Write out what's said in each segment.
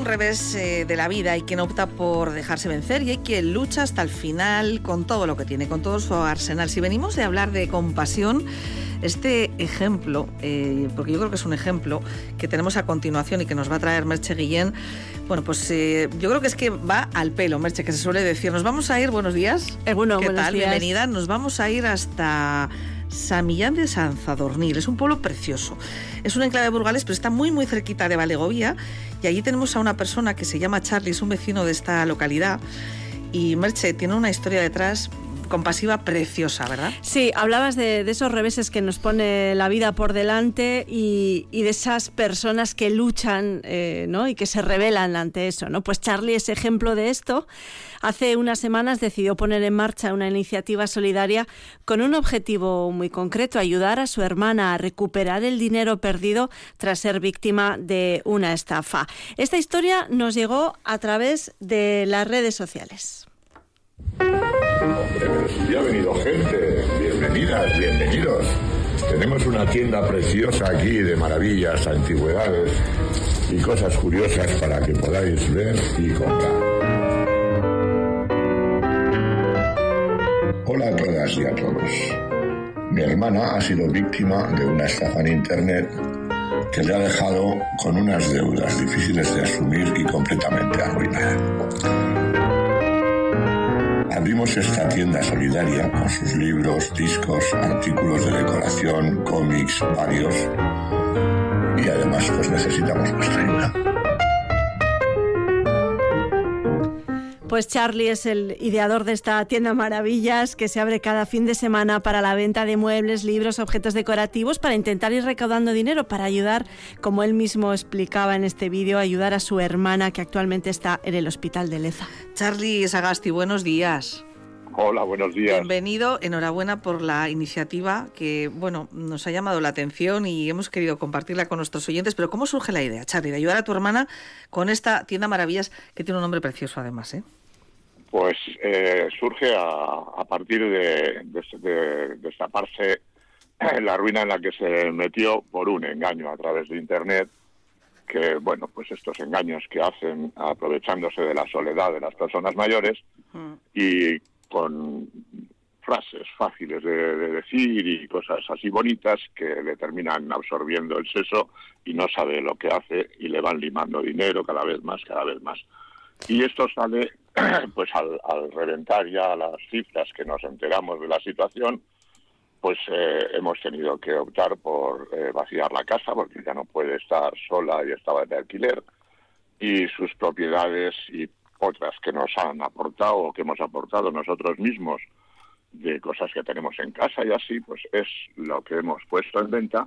un revés de la vida, hay quien opta por dejarse vencer y hay quien lucha hasta el final con todo lo que tiene, con todo su arsenal. Si venimos de hablar de compasión, este ejemplo, porque yo creo que es un ejemplo que tenemos a continuación y que nos va a traer Merche Guillén, bueno, pues yo creo que es que va al pelo, Merche, que se suele decir. Nos vamos a ir, buenos días. ¿Qué buenos tal? Días. Bienvenida. Nos vamos a ir hasta San Millán de San Sadornil. Es un pueblo precioso. Es un enclave de Burgales, pero está muy, muy cerquita de Valegovía. Y allí tenemos a una persona que se llama Charlie, es un vecino de esta localidad. Y Merche tiene una historia detrás compasiva preciosa, ¿verdad? Sí, hablabas de esos reveses que nos pone la vida por delante y de esas personas que luchan, ¿no? Y que se rebelan ante eso, ¿no? Pues Charlie es ejemplo de esto. Hace unas semanas decidió poner en marcha una iniciativa solidaria con un objetivo muy concreto: ayudar a su hermana a recuperar el dinero perdido tras ser víctima de una estafa. Esta historia nos llegó a través de las redes sociales. Hombre, ya ha venido gente. Bienvenidas, bienvenidos. Tenemos una tienda preciosa aquí de maravillas, antigüedades y cosas curiosas para que podáis ver y comprar. Hola a todas y a todos. Mi hermana ha sido víctima de una estafa en internet que le ha dejado con unas deudas difíciles de asumir y completamente arruinada. Abrimos esta tienda solidaria con sus libros, discos, artículos de decoración, cómics, varios, y además pues necesitamos vuestra ayuda. Pues Charlie es el ideador de esta tienda Maravillas, que se abre cada fin de semana para la venta de muebles, libros, objetos decorativos, para intentar ir recaudando dinero para ayudar, como él mismo explicaba en este vídeo, ayudar a su hermana, que actualmente está en el hospital de Leza. Charlie Sagasti, buenos días. Hola, buenos días. Bienvenido, enhorabuena por la iniciativa que, bueno, nos ha llamado la atención y hemos querido compartirla con nuestros oyentes. Pero ¿cómo surge la idea, Charlie, de ayudar a tu hermana con esta tienda Maravillas, que tiene un nombre precioso además, Pues surge a partir de destaparse la ruina en la que se metió por un engaño a través de Internet, que, bueno, pues estos engaños que hacen aprovechándose de la soledad de las personas mayores y con frases fáciles de decir y cosas así bonitas que le terminan absorbiendo el seso y no sabe lo que hace y le van limando dinero cada vez más. Y esto sale, pues al reventar ya las cifras que nos enteramos de la situación, pues hemos tenido que optar por vaciar la casa porque ya no puede estar sola y estaba de alquiler, y sus propiedades y otras que nos han aportado o que hemos aportado nosotros mismos de cosas que tenemos en casa y así, pues es lo que hemos puesto en venta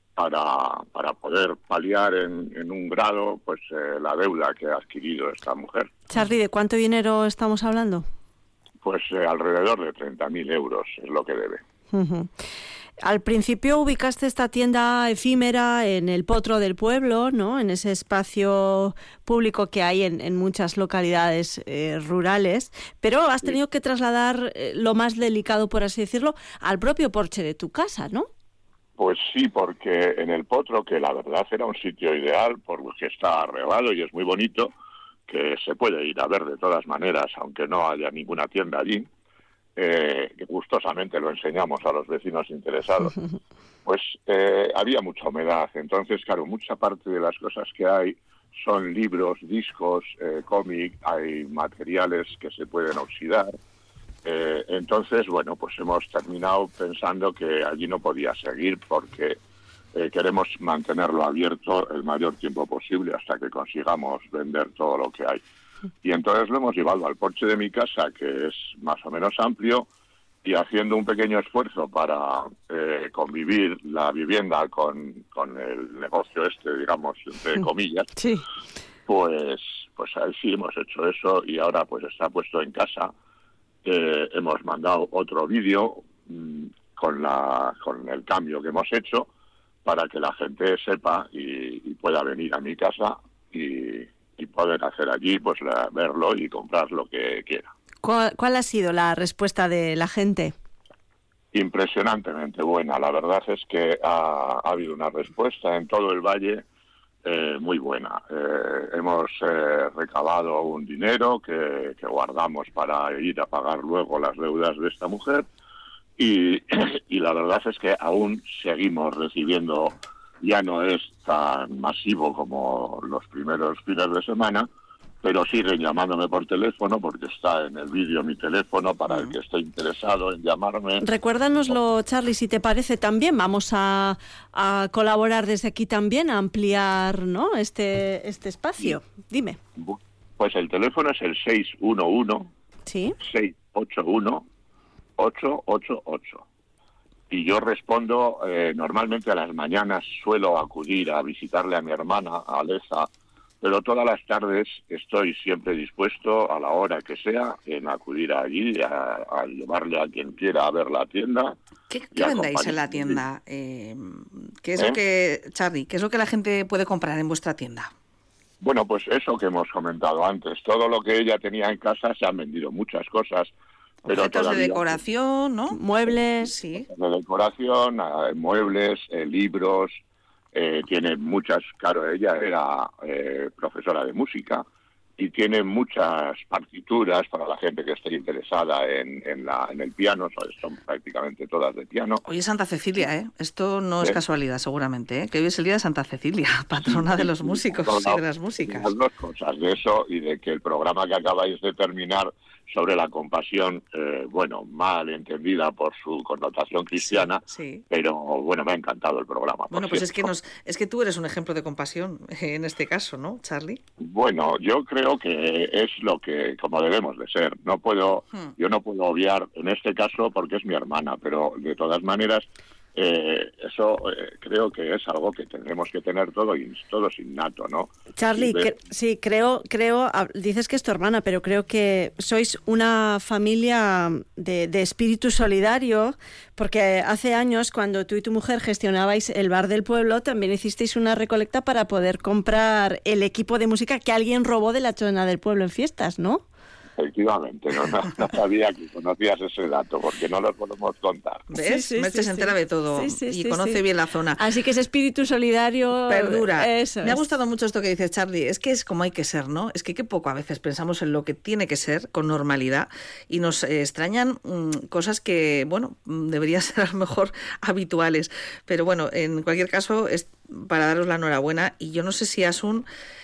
para poder paliar en un grado pues la deuda que ha adquirido esta mujer. Charlie, ¿de cuánto dinero estamos hablando? Pues alrededor de 30.000 euros es lo que debe. Uh-huh. Al principio ubicaste esta tienda efímera en el Potro del Pueblo, ¿no? En ese espacio público que hay en muchas localidades rurales, pero has tenido que trasladar lo más delicado, por así decirlo, al propio porche de tu casa, ¿no? Pues sí, porque en el Potro, que la verdad era un sitio ideal, porque está arreglado y es muy bonito, que se puede ir a ver de todas maneras, aunque no haya ninguna tienda allí, que gustosamente lo enseñamos a los vecinos interesados, pues había mucha humedad. Entonces, claro, mucha parte de las cosas que hay son libros, discos, cómic, hay materiales que se pueden oxidar. Entonces, bueno, pues hemos terminado pensando que allí no podía seguir porque queremos mantenerlo abierto el mayor tiempo posible hasta que consigamos vender todo lo que hay. Y entonces lo hemos llevado al porche de mi casa, que es más o menos amplio, y haciendo un pequeño esfuerzo para convivir la vivienda con el negocio digamos, entre comillas, sí. pues ahí sí hemos hecho eso y ahora pues está puesto en casa. Hemos mandado otro vídeo con el cambio que hemos hecho para que la gente sepa y pueda venir a mi casa y poder hacer allí, pues verlo y comprar lo que quiera. ¿Cuál ha sido la respuesta de la gente? Impresionantemente buena. La verdad es que ha habido una respuesta en todo el valle muy buena. Hemos recabado un dinero que guardamos para ir a pagar luego las deudas de esta mujer y la verdad es que aún seguimos recibiendo, ya no es tan masivo como los primeros fines de semana, pero siguen llamándome por teléfono porque está en el vídeo mi teléfono para el que esté interesado en llamarme. Recuérdanoslo, Charly, si te parece también. Vamos a colaborar desde aquí también, a ampliar, ¿no?, este espacio. Dime. Pues el teléfono es el 611 ¿sí? 681 888. Y yo respondo, normalmente a las mañanas suelo acudir a visitarle a mi hermana, a Aleza, pero todas las tardes estoy siempre dispuesto, a la hora que sea, en acudir allí, a llevarle a quien quiera a ver la tienda. ¿Qué vendéis en la tienda? ¿Qué es lo que, Charly, qué es lo que la gente puede comprar en vuestra tienda? Bueno, pues eso que hemos comentado antes. Todo lo que ella tenía en casa, se han vendido muchas cosas. Pero objetos todavía, de decoración, ¿no? Muebles. Sí. De decoración, muebles, libros. Tiene muchas, claro, ella era profesora de música y tiene muchas partituras para la gente que esté interesada en el piano, son prácticamente todas de piano. Oye, Santa Cecilia, esto no es casualidad seguramente, que hoy es el día de Santa Cecilia, patrona de los músicos y de las músicas. Las dos cosas, de eso y de que el programa que acabáis de terminar sobre la compasión, mal entendida por su connotación cristiana, sí. Pero bueno, me ha encantado el programa. Bueno, pues es que tú eres un ejemplo de compasión en este caso, ¿no, Charly? Bueno, yo creo que es lo que, como debemos de ser. Yo no puedo obviar en este caso porque es mi hermana, pero de todas maneras, eso creo que es algo que tendremos que tener todos innato, ¿no? Charly, sí, creo, dices que es tu hermana, pero creo que sois una familia de espíritu solidario, porque hace años, cuando tú y tu mujer gestionabais el bar del pueblo, también hicisteis una recolecta para poder comprar el equipo de música que alguien robó de la zona del pueblo en fiestas, ¿no? Efectivamente, no sabía que conocías ese dato, porque no lo podemos contar. ¿Ves? Merche se entera de todo y conoce bien la zona. Así que ese espíritu solidario perdura. Me ha gustado mucho esto que dice Charly, es que es como hay que ser, ¿no? Es que qué poco a veces pensamos en lo que tiene que ser con normalidad y nos extrañan cosas que, bueno, deberían ser a lo mejor habituales. Pero bueno, en cualquier caso, es para daros la enhorabuena y yo no sé si Asun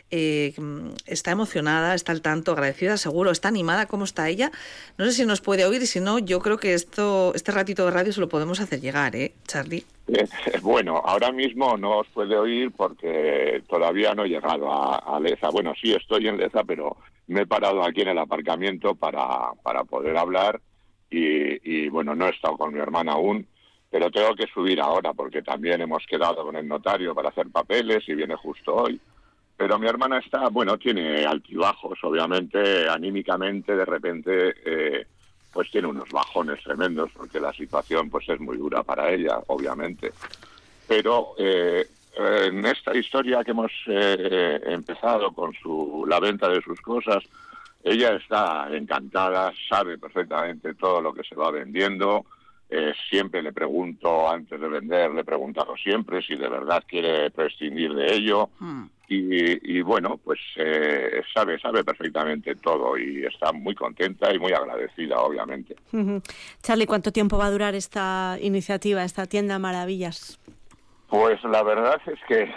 está emocionada, está al tanto, agradecida, seguro, está animada. ¿Cómo está ella? No sé si nos puede oír y si no, yo creo que este ratito de radio se lo podemos hacer llegar, Charly. Bueno, ahora mismo no os puede oír porque todavía no he llegado a Leza. Bueno, sí estoy en Leza, pero me he parado aquí en el aparcamiento para poder hablar y bueno, no he estado con mi hermana aún, pero tengo que subir ahora porque también hemos quedado con el notario para hacer papeles y viene justo hoy. Pero mi hermana tiene altibajos, obviamente, anímicamente, de repente, pues tiene unos bajones tremendos, porque la situación pues es muy dura para ella, obviamente. Pero en esta historia que hemos empezado con la venta de sus cosas, ella está encantada, sabe perfectamente todo lo que se va vendiendo. Siempre le pregunto, antes de vender, le he preguntado siempre si de verdad quiere prescindir de ello. Y bueno, pues sabe perfectamente todo y está muy contenta y muy agradecida, obviamente. Charly, ¿cuánto tiempo va a durar esta iniciativa, esta tienda Maravillas? Pues la verdad es que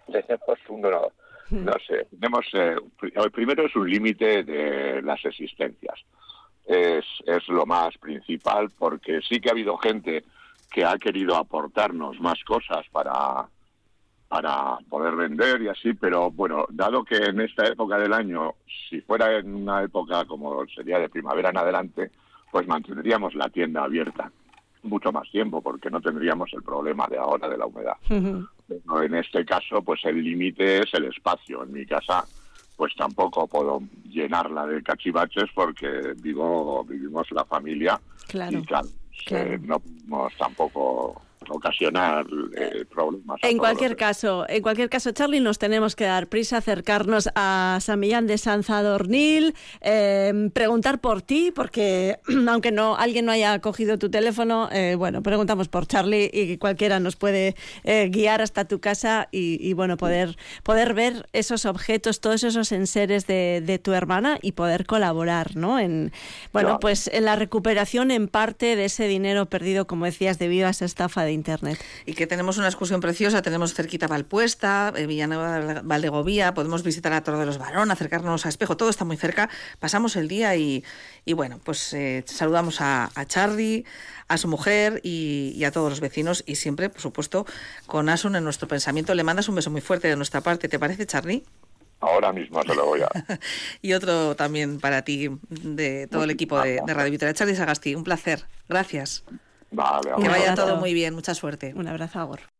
tenemos primero es un límite de las existencias. Es lo más principal, porque sí que ha habido gente que ha querido aportarnos más cosas para poder vender y así, pero bueno, dado que en esta época del año, si fuera en una época como sería de primavera en adelante, pues mantendríamos la tienda abierta mucho más tiempo, porque no tendríamos el problema de ahora de la humedad. Pero en este caso, pues el límite es el espacio. En mi casa, pues tampoco puedo llenarla de cachivaches porque vivimos la familia. Claro. Y claro. No podemos tampoco ocasionar problemas. En cualquier caso, Charlie, nos tenemos que dar prisa, acercarnos a San Millán de San Sadornil, preguntar por ti, porque aunque alguien no haya cogido tu teléfono, preguntamos por Charlie y cualquiera nos puede guiar hasta tu casa y poder ver esos objetos, todos esos enseres de tu hermana y poder colaborar, ¿no? En la recuperación en parte de ese dinero perdido, como decías, debido a esa estafa de Internet. Y que tenemos una excursión preciosa, tenemos cerquita Valpuesta, Villanueva de Valdegovía, podemos visitar a Torre de los Barón, acercarnos a Espejo, todo está muy cerca, pasamos el día y saludamos a Charly, a su mujer y a todos los vecinos, y siempre, por supuesto, con Asun en nuestro pensamiento. Le mandas un beso muy fuerte de nuestra parte, ¿te parece, Charly? Ahora mismo se lo voy a... Y otro también para ti, de todo el equipo de Radio Vitoria. Charly Sagasti, un placer. Gracias. Vale, que vaya todo muy bien, mucha suerte. Un abrazo, Agor.